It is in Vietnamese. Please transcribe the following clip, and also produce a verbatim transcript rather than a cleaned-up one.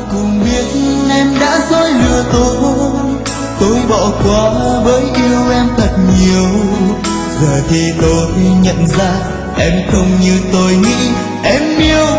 Cùng biết em đã dối lừa tôi, tôi bỏ qua bởi yêu em thật nhiều. Giờ thì tôi nhận ra em không như tôi nghĩ, em yêu